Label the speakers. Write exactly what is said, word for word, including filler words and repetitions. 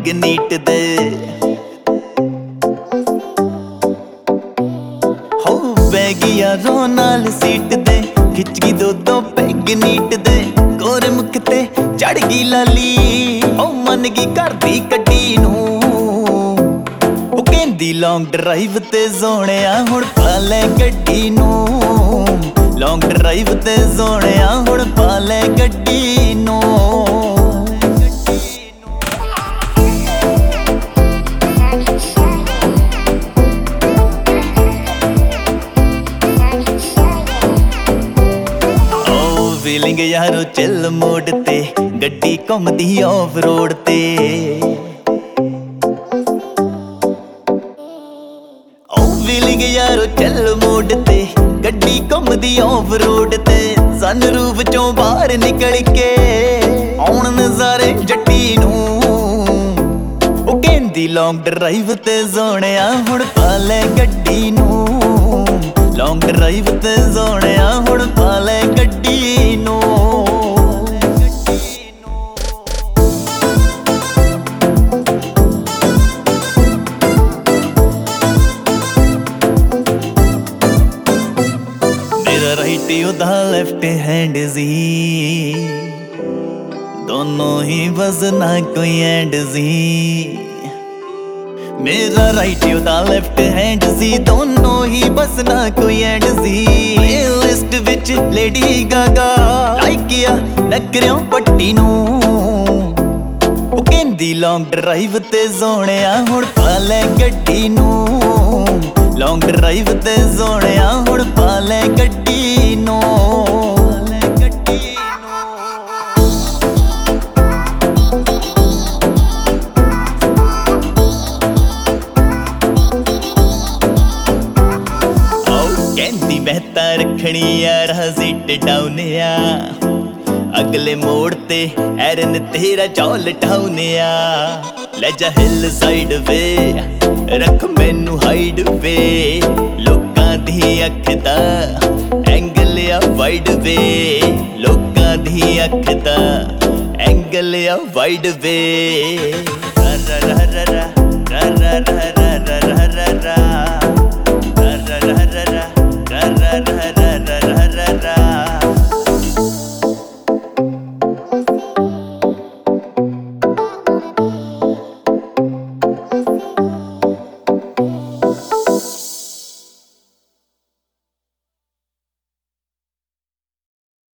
Speaker 1: peg NEET ਦੇ ਹੋ ਬਹਿ ਗਈ ਯਾਰੋਂ ਨਾਲ ਸੀਟ ਦੇ ਖਿੱਚ ਗਈ ਦੋ ਦੋ ਪੈਗ ਨੀਟ ਦੇ ਗੋਰੇ ਮੁਖ ਤੇ ਚੜ ਗਈ ਲਾਲੀ ਉਹ ਮੰਨ ਗਈ ਘਰ ਦੀ ਕੱਢੀ ਨੂੰ ਉਹ ਕਹਿੰਦੀ ਲੌਂਗ ਡਰਾਈਵ ਤੇ ਸੋਹਣਿਆ ਹੁਣ ਪਾ ਲੈ ਗੱਡੀ ਨੂੰ ਲੌਂਗ ਡਰਾਈਵ ਤੇ ਸੋਹਣਿਆ ਹੁਣ ਪਾ ਲੈ ਗੱਡੀ ਨੂੰ ਫੀਲਿੰਗ ਯਾਰੋ ਚੱਲ ਮੋੜ ਤੇ ਗੱਡੀ ਘੁੰਮਦੀ ਆਫ ਰੋਡ ਤੇ ਓ ਫੀਲਿੰਗ ਯਾਰੋ ਚੱਲ ਮੋੜ ਤੇ ਗੱਡੀ ਘੁੰਮਦੀ ਆਫ ਰੋਡ ਤੇ ਸਨਰੂਫ ਚੋਂ ਬਾਹਰ ਨਿਕਲ ਕੇ ਆਉਣ ਨਜ਼ਾਰੇ ਜੱਟੀ ਨੂੰ ਉਹ ਕਹਿੰਦੀ ਲੌਂਗ ਡਰਾਈਵ ਤੇ ਸੋਹਣਿਆ ਹੁਣ ਪਾ ਲੈ ਗੱਡੀ ਨੂੰ ਲੌਂਗ ਡਰਾਈਵ ਤੇ ਸੋਹਣਿਆ ਹੁਣ ਪਾ ਲੈ ਗੱਡੀ ਨੂੰ ਮੇਰਾ ਰਾਈਟ ਉਹਦਾ ਲੈਫਟ ਹੈਂਡ ਸੀ ਦੋਨੋਂ ਹੀ ਵਜ਼ਨਾ ਕੋਈ ਐਂਡ ਸੀ ਮੇਰਾ ਰਾਈਟ ਉਹਦਾ ਲੈਫਟ ਹੈਂਡ ਸੀ ਦੋਨੋਂ ਹੀ ਬਸ ਨਾ ਕੋਈ ਐਂਡ ਸੀ ਲਿਸਟ ਵਿੱਚ ਲੇਡੀ ਗਾਗਾ ਲਾਈਕ ਆ ਨਕਰਿਓਂ ਪੱਟੀ ਨੂੰ ਉਹ ਕਹਿੰਦੀ ਲੌਂਗ ਡਰਾਈਵ ਤੇ ਸੋਹਣਿਆ ਹੁਣ ਪਾ ਲੈ ਗੱਡੀ ਨੂੰ ਲੌਂਗ ਡਰਾਈਵ ਤੇ ਸੋਹਣਿਆ ਹੁਣ ਪਾ ਲੈ ਗੱਡੀ ਨੂੰ ਕਹਿੰਦੀ ਮੈਂ ਤਾਂ ਰੱਖਣੀ ਯਾਰ ਸੀਟ ਡਾਊਨ ਆ ਅਗਲੇ ਮੋੜ ਤੇ ਐਰਨ ਤੇਰਾ ਚੌਲ ਟਾਊਨ ਆ ਲੈ ਜਾ ਹਿੱਲ ਸਾਈਡ ਵੇ ਰੱਖ ਮੈਨੂੰ ਹਾਈਡ ਵੇ ਲੋਕਾਂ ਦੀ ਅੱਖ ਦਾ ਐਂਗਲ ਆ ਵਾਈਡ ਵੇ ਲੋਕਾਂ ਦੀ ਅੱਖ ਦਾ ਐਂਗਲ ਆ ਵਾਈਡ ਵੇ ਰਾ ਰਾ ਰਾ ਰਾ ਰਾ ਰਾ ਰਾ